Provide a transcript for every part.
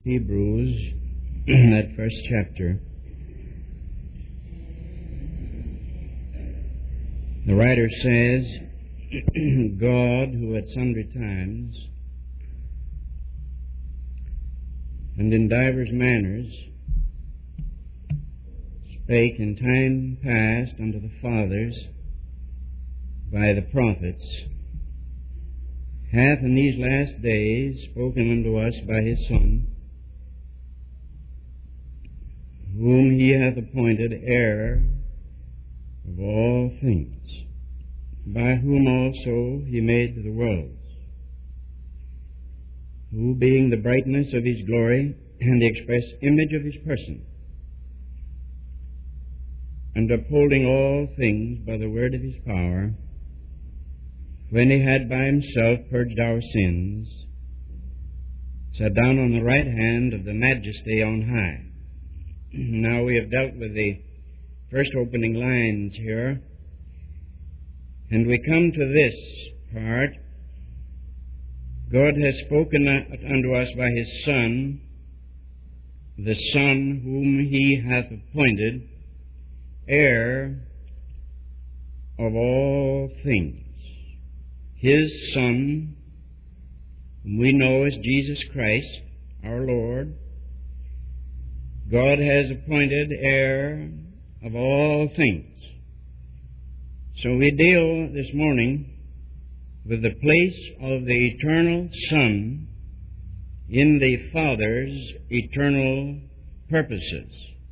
Hebrews, that first chapter, the writer says, God, who at sundry times and in divers manners spake in time past unto the fathers by the prophets, hath in these last days spoken unto us by his Son, whom he hath appointed heir of all things, by whom also he made the worlds, who being the brightness of his glory and the express image of his person, and upholding all things by the word of his power, when he had by himself purged our sins, sat down on the right hand of the Majesty on high. Now we have dealt with the first opening lines here, and we come to this part. God has spoken unto us by his Son, the Son whom he hath appointed heir of all things. His Son, whom we know as Jesus Christ, our Lord, God has appointed heir of all things. So we deal this morning with the place of the eternal Son in the Father's eternal purposes.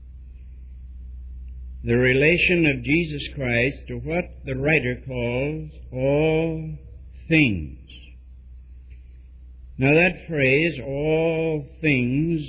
The relation of Jesus Christ to what the writer calls all things. Now that phrase, all things,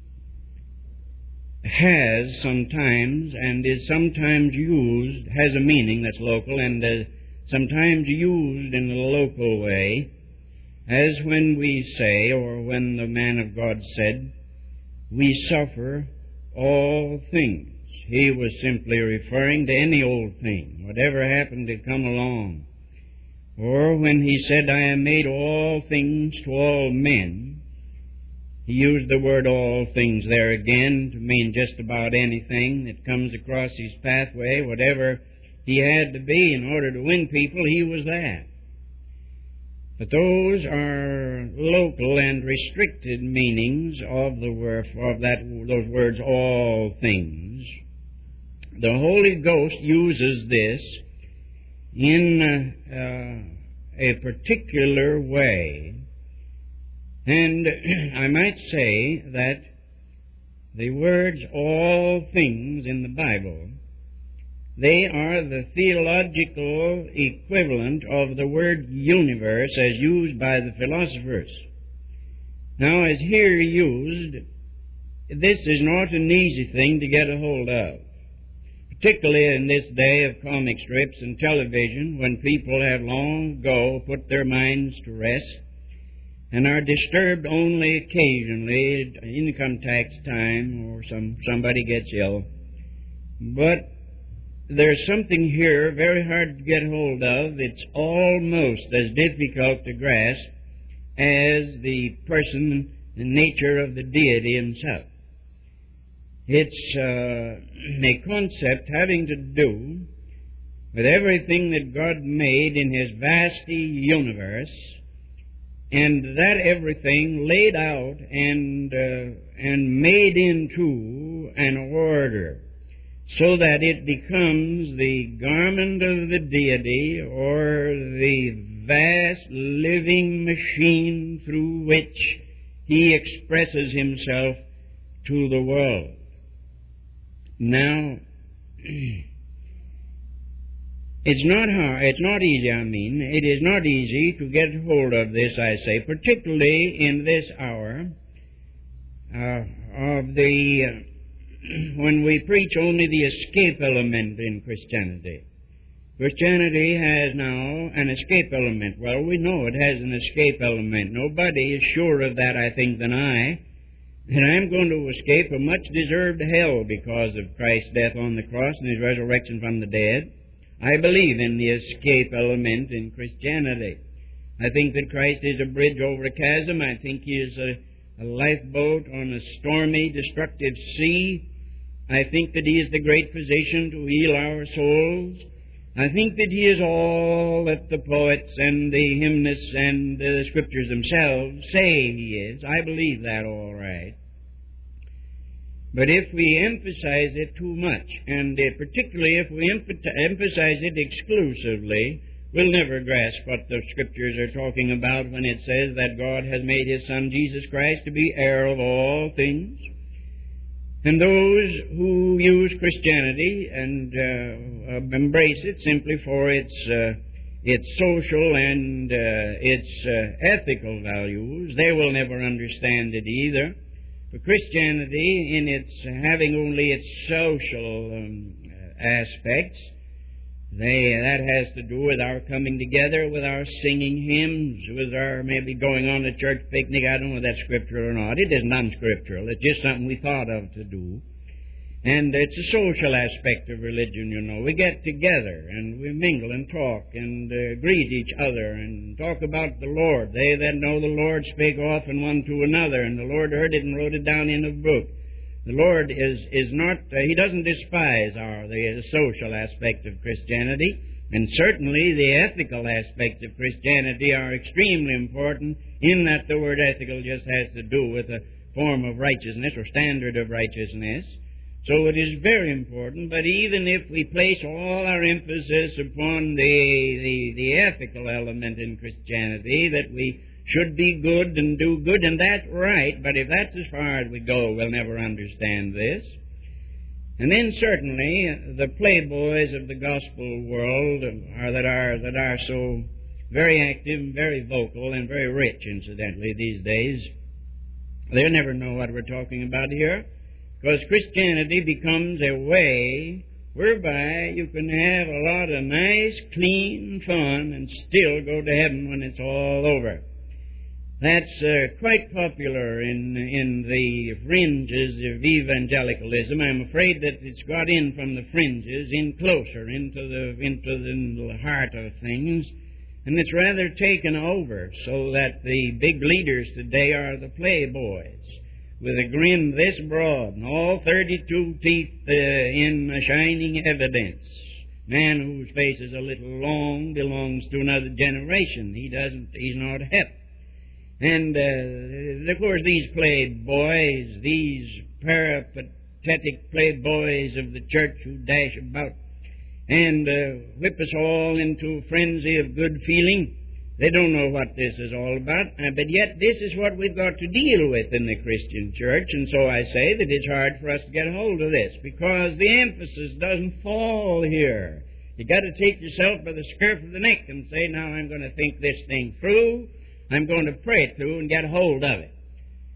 has sometimes and is sometimes used, has a meaning that's local and sometimes used in a local way, as when we say, or when the man of God said, we suffer all things. He was simply referring to any old thing, whatever happened to come along. Or when he said, I am made all things to all men, he used the word all things there again to mean just about anything that comes across his pathway. Whatever he had to be in order to win people, he was that. But those are local and restricted meanings of those words, all things. The Holy Ghost uses this in a particular way. And I might say that the words all things in the Bible, they are the theological equivalent of the word universe as used by the philosophers. Now, as here used, this is not an easy thing to get a hold of, particularly in this day of comic strips and television, when people have long ago put their minds to rest and are disturbed only occasionally, income tax time, or somebody gets ill. But there's something here very hard to get hold of. It's almost as difficult to grasp as the person, the nature of the deity himself. It's a concept having to do with everything that God made in his vasty universe, and that everything laid out and made into an order, so that it becomes the garment of the deity, or the vast living machine through which he expresses himself to the world. Now, it's not easy, it is not easy to get hold of this, I say, particularly in this hour when we preach only the escape element in Christianity. Christianity has now an escape element. Well, we know it has an escape element. Nobody is sure of that, I think, than I. And I'm going to escape a much-deserved hell because of Christ's death on the cross and his resurrection from the dead. I believe in the escape element in Christianity. I think that Christ is a bridge over a chasm. I think he is a lifeboat on a stormy, destructive sea. I think that He is the great physician to heal our souls. I think that He is all that the poets and the hymnists and the Scriptures themselves say He is. I believe that all right. But if we emphasize it too much, and particularly if we emphasize it exclusively, we'll never grasp what the Scriptures are talking about when it says that God has made His Son, Jesus Christ, to be heir of all things. And those who use Christianity and embrace it simply for its social and its ethical values, they will never understand it either. For Christianity, in its having only its social aspects, that has to do with our coming together, with our singing hymns, with our maybe going on a church picnic. I don't know if that's scriptural or not. It is non-scriptural. It's just something we thought of to do. And it's a social aspect of religion, you know. We get together and we mingle and talk and greet each other and talk about the Lord. They that know the Lord spake often one to another, and the Lord heard it and wrote it down in a book. The Lord is not, He doesn't despise the social aspect of Christianity, and certainly the ethical aspects of Christianity are extremely important, in that the word ethical just has to do with a form of righteousness or standard of righteousness. So it is very important, but even if we place all our emphasis upon the ethical element in Christianity, that we should be good and do good, and that's right, but if that's as far as we go, we'll never understand this. And then certainly the playboys of the gospel world that are so very active, very vocal, and very rich, incidentally, these days, they'll never know what we're talking about here, because Christianity becomes a way whereby you can have a lot of nice, clean fun and still go to heaven when it's all over. That's quite popular in the fringes of evangelicalism. I'm afraid that it's got in from the fringes, in closer into the heart of things, and it's rather taken over, so that the big leaders today are the playboys, with a grin this broad and all 32 teeth in shining evidence. Man whose face is a little long belongs to another generation. He's not hip. And, of course, these playboys, these peripatetic playboys of the church who dash about and whip us all into a frenzy of good feeling, they don't know what this is all about, but yet this is what we've got to deal with in the Christian church, and so I say that it's hard for us to get a hold of this, because the emphasis doesn't fall here. You've got to take yourself by the scruff of the neck and say, now I'm going to think this thing through, I'm going to pray it through and get a hold of it.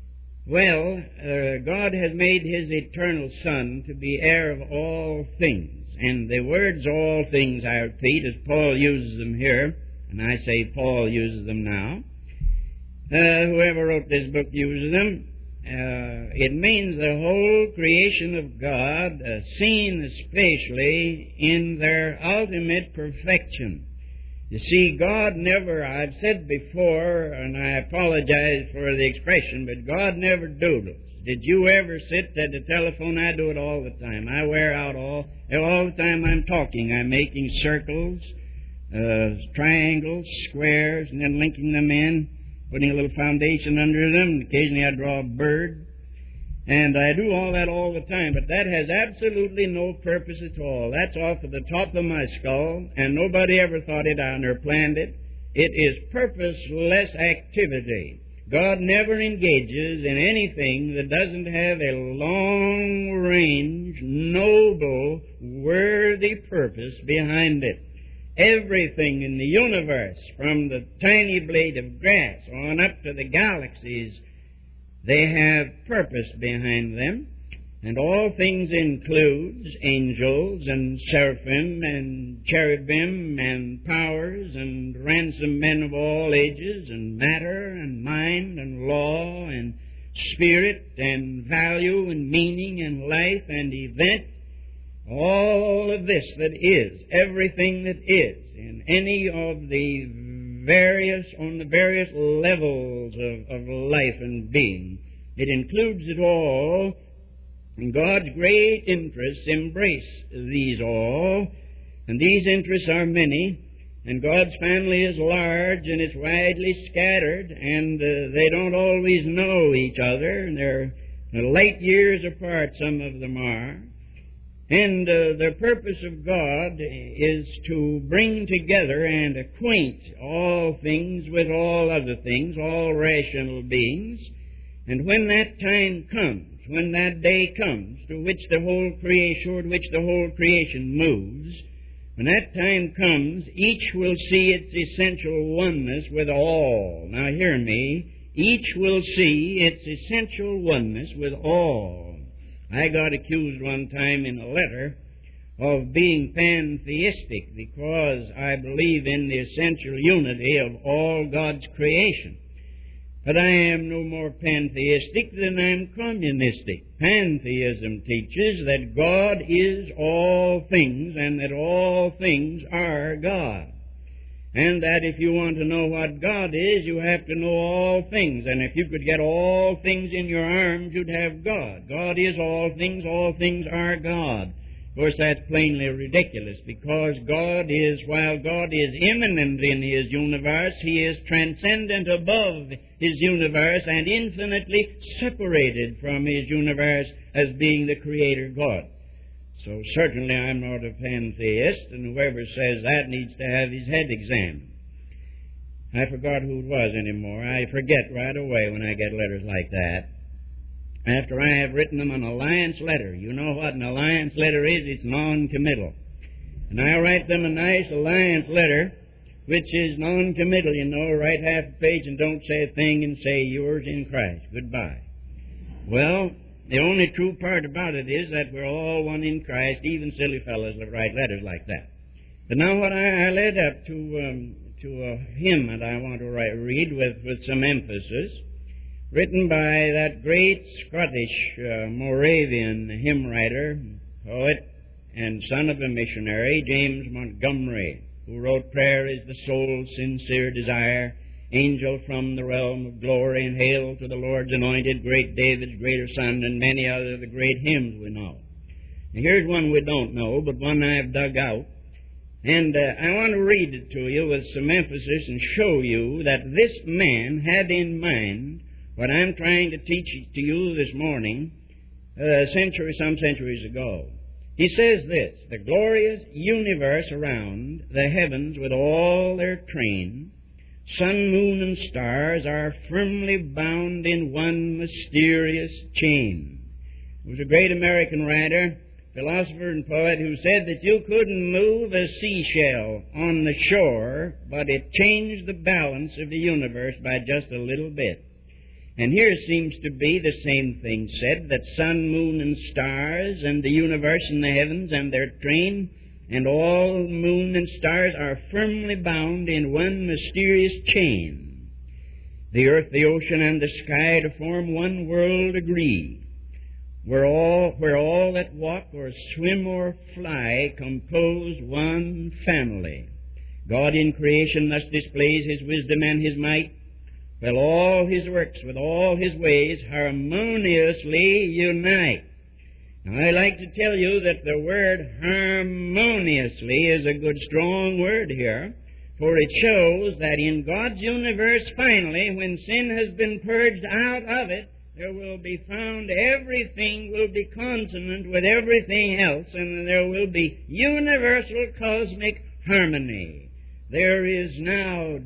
Well, God has made His eternal Son to be heir of all things. And the words all things, I repeat, as Paul uses them here, and I say Paul uses them now, whoever wrote this book uses them, it means the whole creation of God, seen especially in their ultimate perfection. You see, God never, I've said before, and I apologize for the expression, but God never doodles. Did you ever sit at the telephone? I do it all the time. I wear out all the time I'm talking. I'm making circles, triangles, squares, and then linking them in, putting a little foundation under them, and occasionally I draw a bird. And I do all that all the time, but that has absolutely no purpose at all. That's off of the top of my skull, and nobody ever thought it on or planned it. It is purposeless activity. God never engages in anything that doesn't have a long-range, noble, worthy purpose behind it. Everything in the universe, from the tiny blade of grass on up to the galaxies, they have purpose behind them, and all things includes angels and seraphim and cherubim and powers and ransom men of all ages and matter and mind and law and spirit and value and meaning and life and event. All of this that is, everything that is, in any of the various levels of life and being, It includes it all, and God's great interests embrace these all, and these interests are many, and God's family is large, and it's widely scattered, and they don't always know each other, and they're light years apart, some of them are. And the purpose of God is to bring together and acquaint all things with all other things, all rational beings. And when that time comes, when that day comes, toward which the whole creation moves, when that time comes, each will see its essential oneness with all. Now hear me. Each will see its essential oneness with all. I got accused one time in a letter of being pantheistic because I believe in the essential unity of all God's creation. But I am no more pantheistic than I'm communistic. Pantheism teaches that God is all things and that all things are God. And that if you want to know what God is, you have to know all things. And if you could get all things in your arms, you'd have God. God is all things are God. Of course, that's plainly ridiculous, because while God is immanent in His universe, He is transcendent above His universe and infinitely separated from His universe as being the Creator God. So certainly I'm not a pantheist, and whoever says that needs to have his head examined. I forgot who it was anymore. I forget right away when I get letters like that. After I have written them an alliance letter. You know what an alliance letter is? It's non-committal. And I write them a nice alliance letter, which is non-committal, write half a page and don't say a thing and say, yours in Christ. Goodbye. Well, the only true part about it is that we're all one in Christ. Even silly fellows will write letters like that. But now what I led up to a hymn that I want to read with some emphasis, written by that great Scottish Moravian hymn writer, poet, and son of a missionary, James Montgomery, who wrote, "Prayer is the soul's sincere desire, angel from the realm of glory, and hail to the Lord's anointed, great David's greater son," and many other of the great hymns we know. Now, here's one we don't know, but one I've dug out. And I want to read it to you with some emphasis and show you that this man had in mind what I'm trying to teach to you this morning some centuries ago. He says this: "The glorious universe around, the heavens with all their train, sun, moon, and stars are firmly bound in one mysterious chain." There was a great American writer, philosopher, and poet who said that you couldn't move a seashell on the shore, but it changed the balance of the universe by just a little bit. And here seems to be the same thing said, that sun, moon, and stars, and the universe and the heavens and their train, and all moon and stars are firmly bound in one mysterious chain. The earth, the ocean, and the sky to form one world agree, where all that walk or swim or fly compose one family. God in creation thus displays His wisdom and His might, while all His works with all His ways harmoniously unite. Now, I like to tell you that the word harmoniously is a good strong word here, for it shows that in God's universe, finally, when sin has been purged out of it, there will be found everything will be consonant with everything else, and there will be universal cosmic harmony. There is now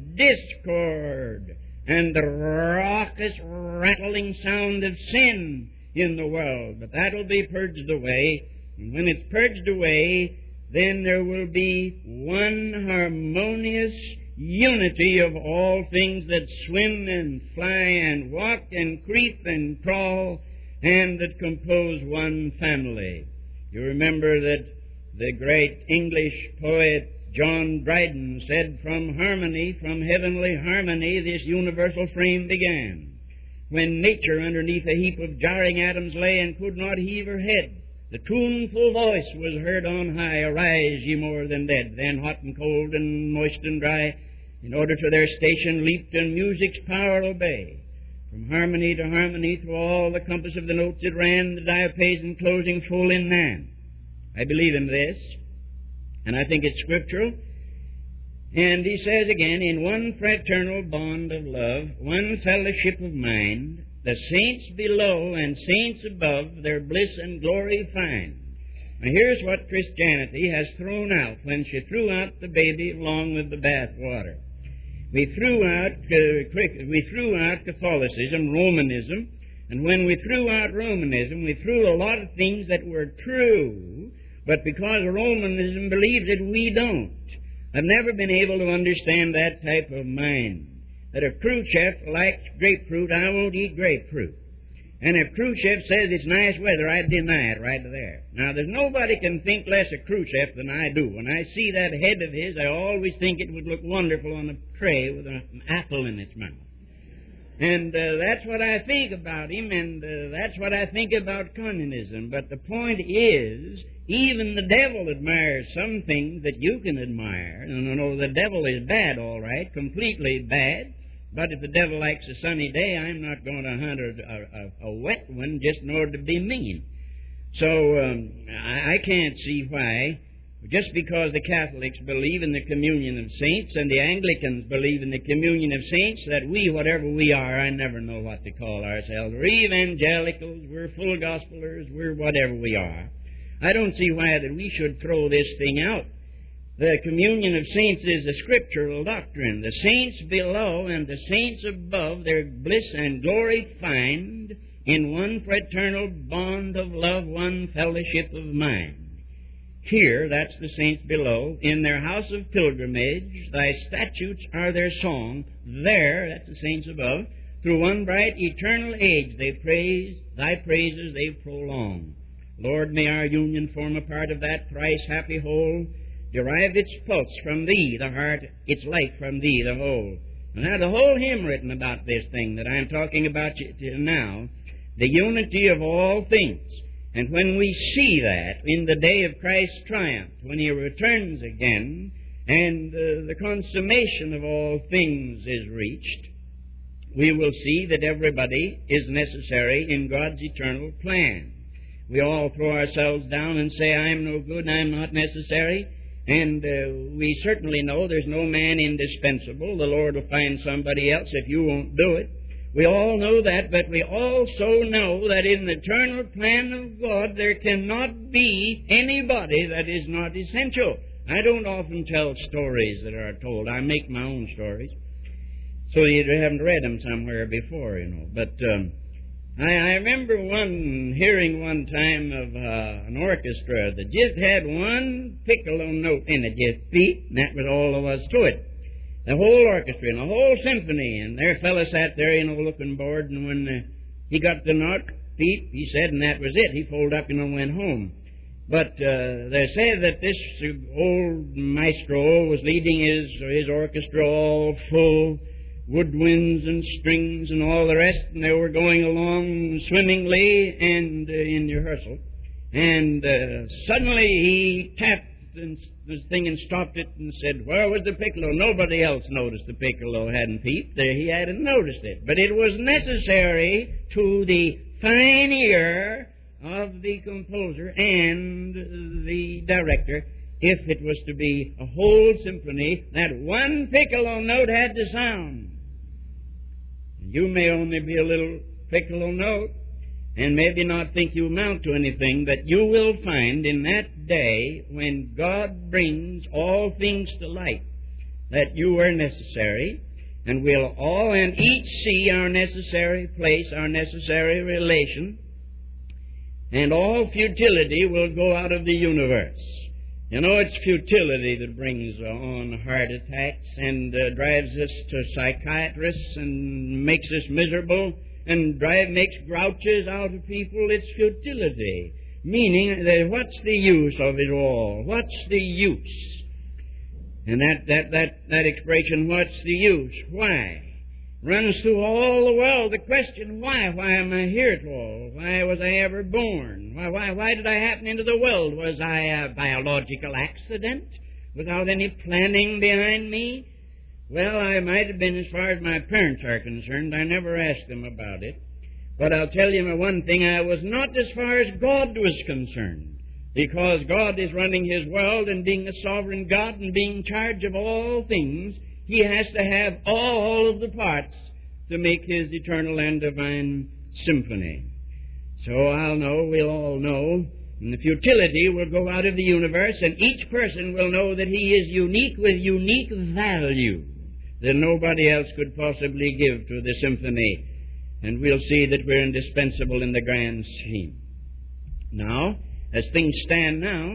discord and the raucous, rattling sound of sin in the world. But that'll be purged away. And when it's purged away, then there will be one harmonious unity of all things that swim and fly and walk and creep and crawl and that compose one family. You remember that the great English poet John Dryden said, "From harmony, from heavenly harmony, this universal frame began. When nature underneath a heap of jarring atoms lay and could not heave her head, the tuneful voice was heard on high, arise, ye more than dead. Then hot and cold and moist and dry, in order to their station leaped and music's power obey. From harmony to harmony, through all the compass of the notes it ran, the diapason closing full in man. I believe in this, and I think it's scriptural. And he says again, in one fraternal bond of love, one fellowship of mind, the saints below and saints above their bliss and glory find. Now here's what Christianity has thrown out when she threw out the baby along with the bath water. We threw out Catholicism, Romanism, and when we threw out Romanism, we threw a lot of things that were true, but because Romanism believes it, we don't. I've never been able to understand that type of mind. That if Khrushchev likes grapefruit, I won't eat grapefruit. And if Khrushchev says it's nice weather, I deny it right there. Now, there's nobody can think less of Khrushchev than I do. When I see that head of his, I always think it would look wonderful on a tray with an apple in its mouth. And that's what I think about him, and that's what I think about communism. But the point is, even the devil admires some things that you can admire. No, the devil is bad, all right, completely bad. But if the devil likes a sunny day, I'm not going to hunt a wet one just in order to be mean. So I can't see why, just because the Catholics believe in the communion of saints and the Anglicans believe in the communion of saints, that we, whatever we are, I never know what to call ourselves, we're evangelicals, we're full gospelers, we're whatever we are. I don't see why that we should throw this thing out. The communion of saints is a scriptural doctrine. The saints below and the saints above their bliss and glory find in one fraternal bond of love, one fellowship of mind. Here, that's the saints below, in their house of pilgrimage, thy statutes are their song. There, that's the saints above, through one bright eternal age they praise, thy praises they prolong. Lord, may our union form a part of that thrice happy whole, derive its pulse from Thee, the heart, its life from Thee, the whole. Now, the whole hymn written about this thing that I'm talking about now, the unity of all things. And when we see that in the day of Christ's triumph, when He returns again, and the consummation of all things is reached, we will see that everybody is necessary in God's eternal plan. We all throw ourselves down and say, I'm no good, I'm not necessary. And we certainly know there's no man indispensable. The Lord will find somebody else if you won't do it. We all know that, but we also know that in the eternal plan of God there cannot be anybody that is not essential. I don't often tell stories that are told. I make my own stories. So you haven't read them somewhere before, you know. But I remember hearing one time of an orchestra that just had one piccolo note in it, just beat, and that was all there was to it. The whole orchestra and the whole symphony, and their fellow sat there, you know, looking bored, and when he got the note, beat, he said, and that was it. He folded up, and went home. But they say that this old maestro was leading his orchestra all full, woodwinds and strings and all the rest, and they were going along swimmingly and in rehearsal. And suddenly he tapped this thing and stopped it and said, where was the piccolo? Nobody else noticed the piccolo hadn't peeped. He hadn't noticed it. But it was necessary to the fine ear of the composer and the director, if it was to be a whole symphony, that one piccolo note had to sound. You may only be a little piccolo note, and maybe not think you amount to anything, but you will find in that day when God brings all things to light that you are necessary, and we'll all and each see our necessary place, our necessary relation, and all futility will go out of the universe. You know, it's futility that brings on heart attacks and drives us to psychiatrists and makes us miserable and makes grouches out of people. It's futility, meaning that what's the use of it all? What's the use? And that expression, what's the use? Why? Runs through all the world. The question, why? Why am I here at all? Why was I ever born? Why did I happen into the world? Was I a biological accident without any planning behind me? Well, I might have been as far as my parents are concerned. I never asked them about it. But I'll tell you one thing, I was not as far as God was concerned. Because God is running His world, and being a sovereign God and being in charge of all things, He has to have all of the parts to make His eternal and divine symphony. So we'll all know, and the futility will go out of the universe, and each person will know that he is unique with unique value that nobody else could possibly give to the symphony. And we'll see that we're indispensable in the grand scheme. Now, as things stand now,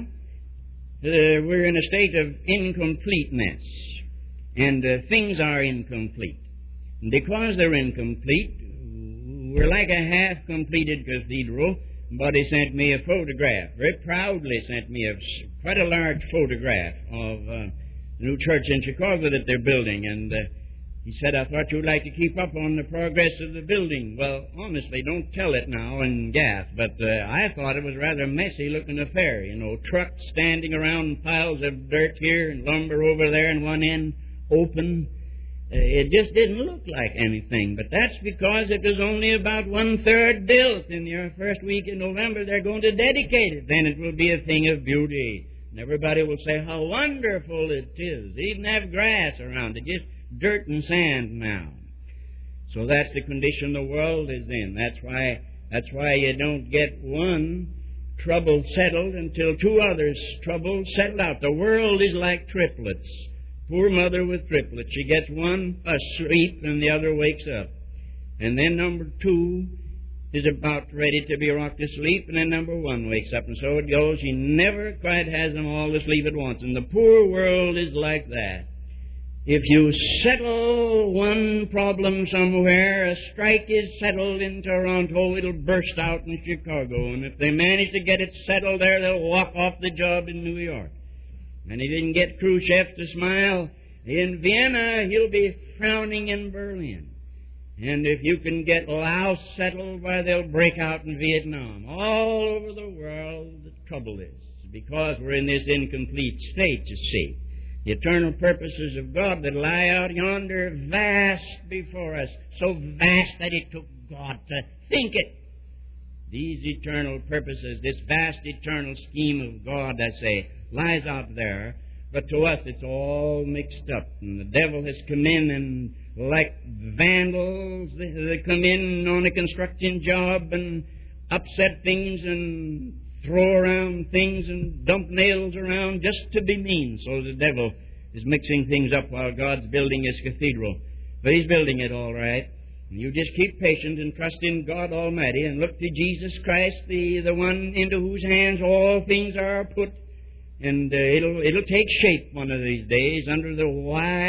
we're in a state of incompleteness. And things are incomplete. And because they're incomplete, we're like a half-completed cathedral. Buddy sent me a photograph, very proudly sent me quite a large photograph of the new church in Chicago that they're building. And he said, I thought you'd like to keep up on the progress of the building. Well, honestly, don't tell it now in Gath, but I thought it was a rather messy-looking affair. You know, trucks standing around, piles of dirt here and lumber over there in one end, open. It just didn't look like anything, but that's because it was only about 1/3 built. In the first week in November, they're going to dedicate it. Then it will be a thing of beauty. And everybody will say how wonderful it is. They even have grass around it, just dirt and sand now. So that's the condition the world is in. That's why you don't get one trouble settled until two others' troubles settle out. The world is like triplets. Poor mother with triplets. She gets one asleep and the other wakes up. And then number two is about ready to be rocked to sleep, and then number one wakes up. And so it goes. She never quite has them all asleep at once. And the poor world is like that. If you settle one problem somewhere, a strike is settled in Toronto, it'll burst out in Chicago. And if they manage to get it settled there, they'll walk off the job in New York. And he didn't get Khrushchev to smile in Vienna, he'll be frowning in Berlin. And if you can get Laos settled, why, they'll break out in Vietnam. All over the world, the trouble is, because we're in this incomplete state, you see. The eternal purposes of God that lie out yonder, vast before us, so vast that it took God to think it. These eternal purposes, this vast eternal scheme of God, I say, lies out there, but to us it's all mixed up. And the devil has come in and, like vandals, they come in on a construction job and upset things and throw around things and dump nails around just to be mean. So the devil is mixing things up while God's building His cathedral. But He's building it all right. And you just keep patient and trust in God Almighty and look to Jesus Christ, the one into whose hands all things are put. And it'll take shape one of these days under the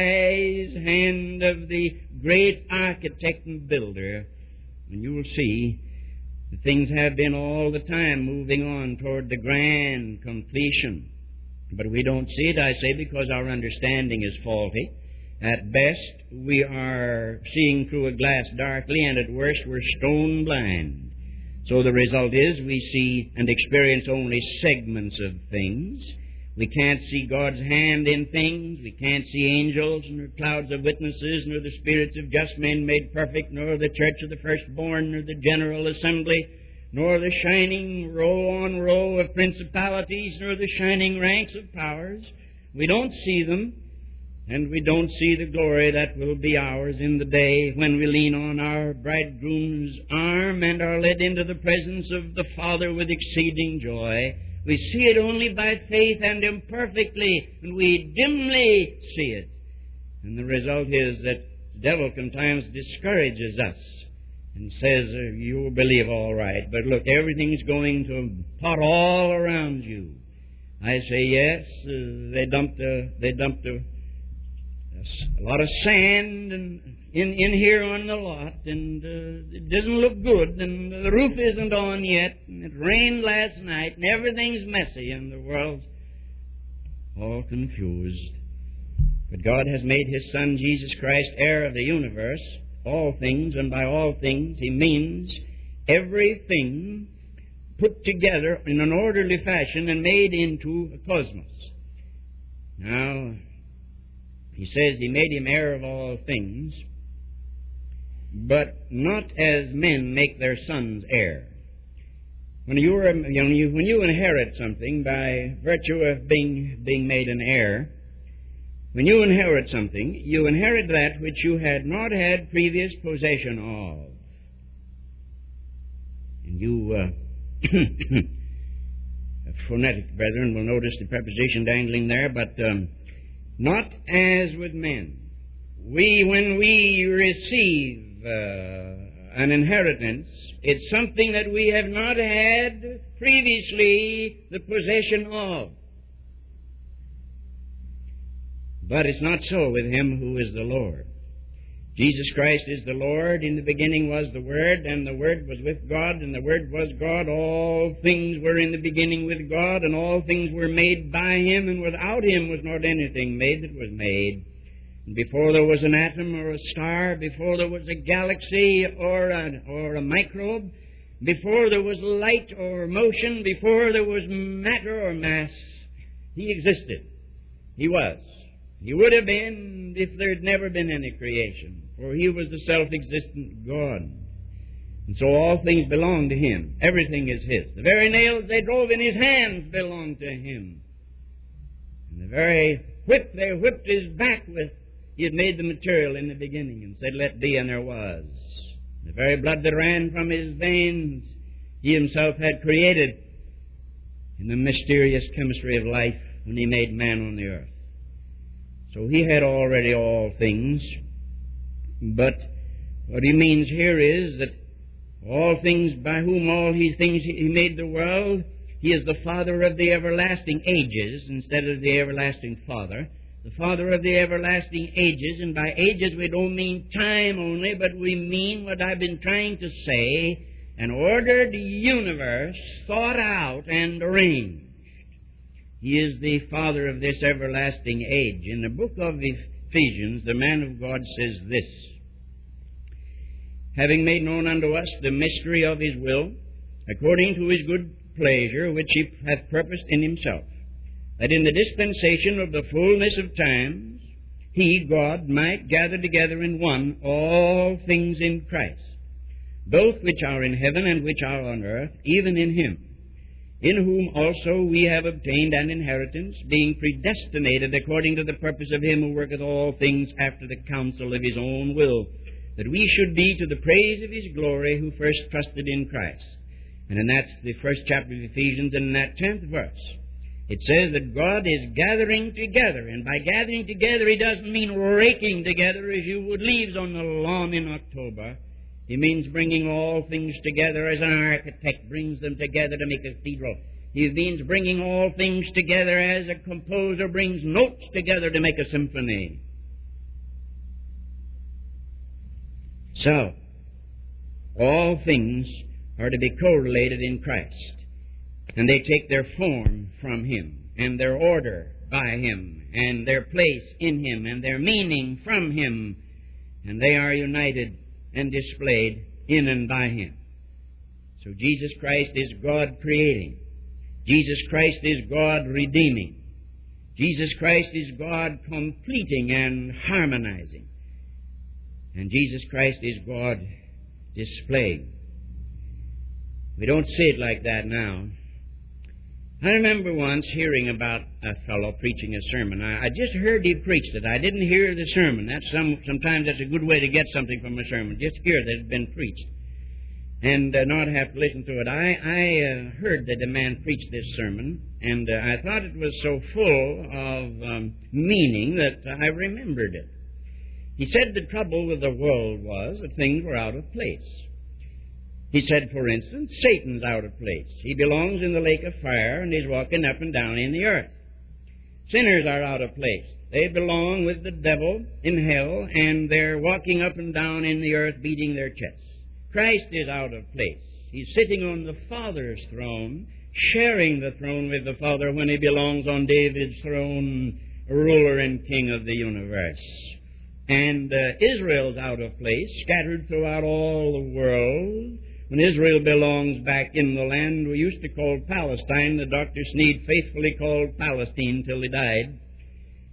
wise hand of the great architect and builder. And you will see that things have been all the time moving on toward the grand completion. But we don't see it, I say, because our understanding is faulty. At best, we are seeing through a glass darkly, and at worst, we're stone blind. So the result is we see and experience only segments of things. We can't see God's hand in things. We can't see angels, nor clouds of witnesses, nor the spirits of just men made perfect, nor the church of the firstborn, nor the general assembly, nor the shining row on row of principalities, nor the shining ranks of powers. We don't see them, and we don't see the glory that will be ours in the day when we lean on our bridegroom's arm and are led into the presence of the Father with exceeding joy. We see it only by faith and imperfectly, and we dimly see it. And the result is that the devil sometimes discourages us and says, you'll believe all right, but look, everything's going to pot all around you. I say, yes, they dumped a lot of sand in here on the lot, and it doesn't look good, and the roof isn't on yet, and it rained last night, and everything's messy, and the world's all confused. But God has made His Son, Jesus Christ, heir of the universe, all things, and by all things He means everything put together in an orderly fashion and made into a cosmos. Now, He says he made him heir of all things, but not as men make their sons heir. When you inherit something by virtue of being made an heir, when you inherit something, you inherit that which you had not had previous possession of. And you phonetic brethren will notice the preposition dangling there, but not as with men. When we receive an inheritance, it's something that we have not had previously the possession of. But it's not so with Him who is the Lord. Jesus Christ is the Lord. In the beginning was the Word, and the Word was with God, and the Word was God. All things were in the beginning with God, and all things were made by Him, and without Him was not anything made that was made. And before there was an atom or a star, before there was a galaxy or a microbe, before there was light or motion, before there was matter or mass, He existed. He was. He would have been if there had never been any creation, for He was the self-existent God. And so all things belong to Him. Everything is His. The very nails they drove in His hands belong to Him. And the very whip they whipped His back with, He had made the material in the beginning and said, "Let be," and there was. The very blood that ran from His veins, He Himself had created in the mysterious chemistry of life when He made man on the earth. So He had already all things, but what He means here is that all things, by whom all these things He made the world, He is the Father of the everlasting ages instead of the everlasting Father. The Father of the everlasting ages, and by ages we don't mean time only, but we mean what I've been trying to say, an ordered universe thought out and arranged. He is the Father of this everlasting age. In the book of Ephesians, the man of God says this: "Having made known unto us the mystery of His will, according to His good pleasure, which He hath purposed in Himself, that in the dispensation of the fullness of times, He, God, might gather together in one all things in Christ, both which are in heaven and which are on earth, even in Him, in whom also we have obtained an inheritance, being predestinated according to the purpose of Him who worketh all things after the counsel of His own will, that we should be to the praise of His glory, who first trusted in Christ." And that's the first chapter of Ephesians, and in that 10th verse, it says that God is gathering together, and by gathering together, He doesn't mean raking together as you would leaves on the lawn in October. He means bringing all things together as an architect brings them together to make a cathedral. He means bringing all things together as a composer brings notes together to make a symphony. So, all things are to be correlated in Christ, and they take their form from Him, and their order by Him, and their place in Him, and their meaning from Him, and they are united and displayed in and by Him. So Jesus Christ is God creating. Jesus Christ is God redeeming. Jesus Christ is God completing and harmonizing. And Jesus Christ is God displaying. We don't say it like that now. I remember once hearing about a fellow preaching a sermon. I just heard he preached it. I didn't hear the sermon. Sometimes that's a good way to get something from a sermon. Just hear that it's been preached, and not have to listen to it. I heard that a man preached this sermon, and I thought it was so full of meaning that I remembered it. He said the trouble with the world was that things were out of place. He said, for instance, Satan's out of place. He belongs in the lake of fire, and he's walking up and down in the earth. Sinners are out of place. They belong with the devil in hell, and they're walking up and down in the earth beating their chests. Christ is out of place. He's sitting on the Father's throne, sharing the throne with the Father when He belongs on David's throne, ruler and king of the universe. And Israel's out of place, scattered throughout all the world. When Israel belongs back in the land we used to call Palestine, the Dr. Sneed faithfully called Palestine till he died.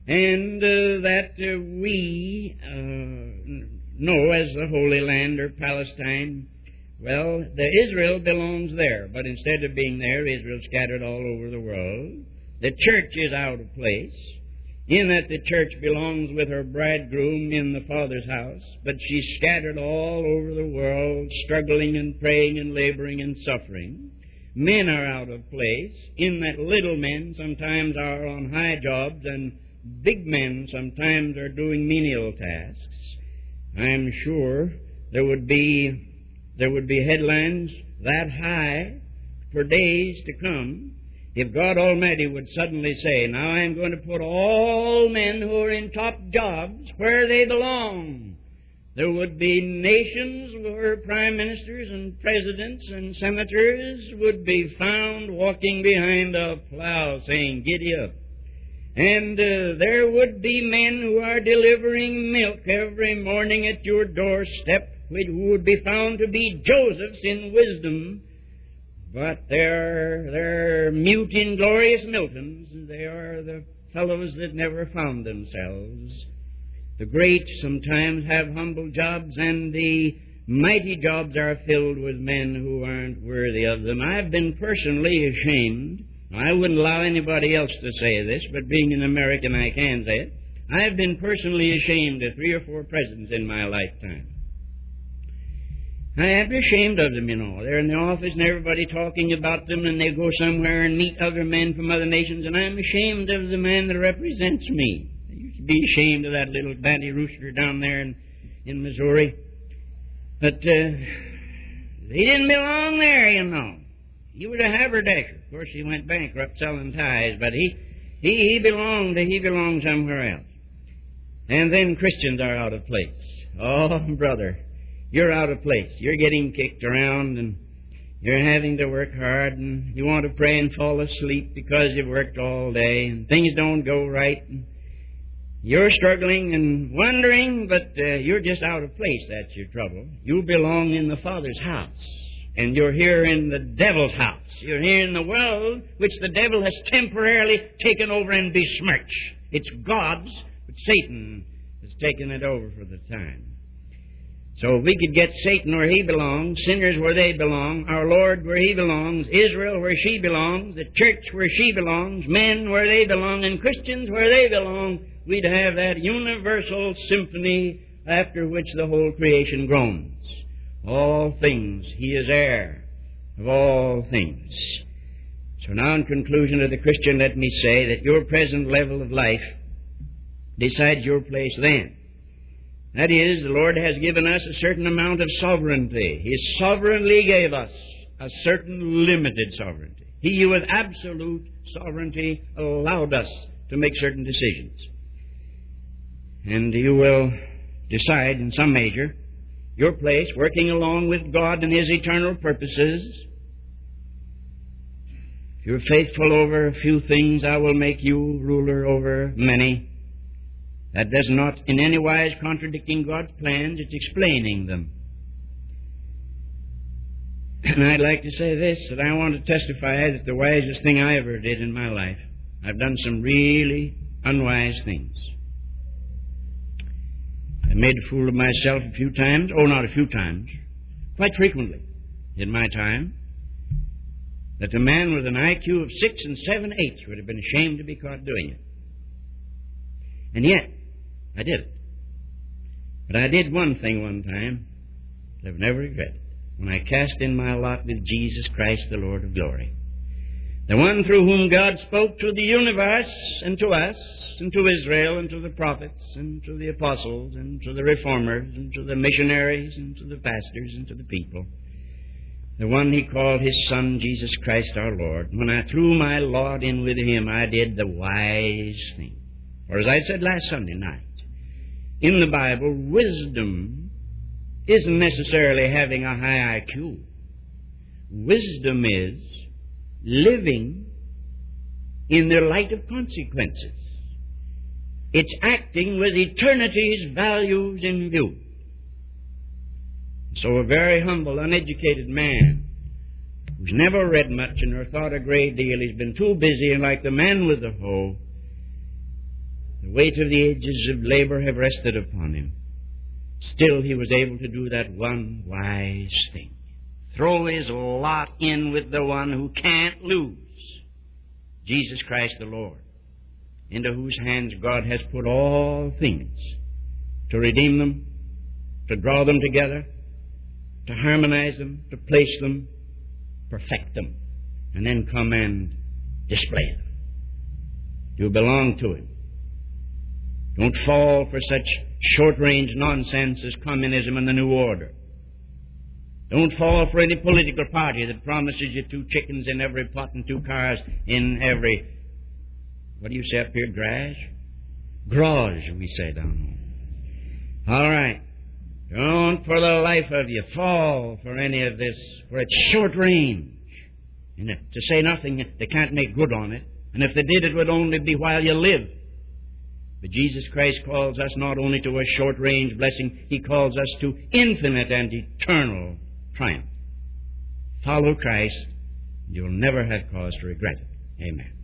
and that we know as the Holy Land or Palestine. Well, the Israel belongs there, but instead of being there, Israel's scattered all over the world. The church is out of place, in that the church belongs with her bridegroom in the Father's house, but she's scattered all over the world, struggling and praying and laboring and suffering. Men are out of place, in that little men sometimes are on high jobs, and big men sometimes are doing menial tasks. I'm sure there would be headlines that high for days to come if God Almighty would suddenly say, now I'm going to put all men who are in top jobs where they belong. There would be nations where prime ministers and presidents and senators would be found walking behind a plow saying, giddy up. And there would be men who are delivering milk every morning at your doorstep who would be found to be Josephs in wisdom, but they're mute, inglorious Miltons. They are the fellows that never found themselves. The great sometimes have humble jobs, and the mighty jobs are filled with men who aren't worthy of them. I've been personally ashamed. I wouldn't allow anybody else to say this, but being an American, I can say it. I've been personally ashamed of 3 or 4 presidents in my lifetime. I am ashamed of them, you know. They're in the office and everybody talking about them, and they go somewhere and meet other men from other nations, and I'm ashamed of the man that represents me. You should be ashamed of that little banty rooster down there in Missouri. But he didn't belong there, you know. He was a haberdasher. Of course, he went bankrupt selling ties, but he belonged somewhere else. And then Christians are out of place. Oh, brother, you're out of place. You're getting kicked around, and you're having to work hard, and you want to pray and fall asleep because you've worked all day, and things don't go right. And you're struggling and wondering, but you're just out of place. That's your trouble. You belong in the Father's house. And you're here in the devil's house. You're here in the world which the devil has temporarily taken over and besmirched. It's God's, but Satan has taken it over for the time. So if we could get Satan where he belongs, sinners where they belong, our Lord where he belongs, Israel where she belongs, the church where she belongs, men where they belong, and Christians where they belong, we'd have that universal symphony after which the whole creation groans. All things, he is heir of all things. So now in conclusion of the Christian, let me say that your present level of life decides your place then. That is, the Lord has given us a certain amount of sovereignty. He sovereignly gave us a certain limited sovereignty. He, with absolute sovereignty, allowed us to make certain decisions. And you will decide in some measure your place, working along with God and His eternal purposes. If you're faithful over a few things, I will make you ruler over many. That does not in any wise contradicting God's plans, it's explaining them. And I'd like to say this, that I want to testify that the wisest thing I ever did in my life, I've done some really unwise things. I made a fool of myself a few times. Oh, not a few times. Quite frequently in my time. That a man with an IQ of 6 and 7/8 would have been ashamed to be caught doing it. And yet, I did it. But I did one thing one time that I've never regretted. When I cast in my lot with Jesus Christ, the Lord of glory. The one through whom God spoke to the universe and to us and to Israel and to the prophets and to the apostles and to the reformers and to the missionaries and to the pastors and to the people. The one He called His Son, Jesus Christ our Lord. When I threw my lot in with Him, I did the wise thing. Or as I said last Sunday night, in the Bible, wisdom isn't necessarily having a high IQ. Wisdom is living in the light of consequences. It's acting with eternity's values in view. So a very humble, uneducated man who's never read much and or thought a great deal, he's been too busy, and like the man with the hoe, The weight of the ages of labor have rested upon him. Still he was able to do that one wise thing. Throw his lot in with the one who can't lose, Jesus Christ the Lord, into whose hands God has put all things, to redeem them, to draw them together, to harmonize them, to place them, perfect them, and then come and display them. You belong to him. Don't fall for such short-range nonsense as communism and the New Order. Don't fall for any political party that promises you 2 chickens in every pot and 2 cars in every, what do you say up here, garage, we say down home. All right. Don't for the life of you fall for any of this, for it's short range. And to say nothing, they can't make good on it. And if they did, it would only be while you live. But Jesus Christ calls us not only to a short-range blessing, He calls us to infinite and eternal triumph. Follow Christ, and you'll never have cause to regret it. Amen.